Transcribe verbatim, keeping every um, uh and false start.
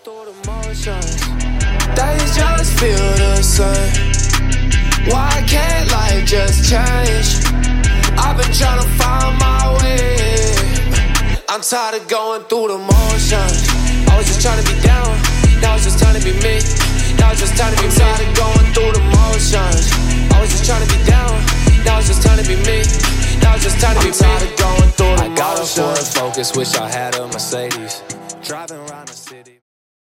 through the motions, things just feel the same. Why can't life just change? I've been trying to find my way. I'm tired of going through the motions. I was just trying to be down, now it's just time to be me. Now it's just time to be me. I'm tired of going through the motions. I was just trying to be down, now it's just time to be me. Now it's just time to be me. I'm tired of going through the motions. I got a Ford Focus, wish I had a Mercedes. Driving around the city.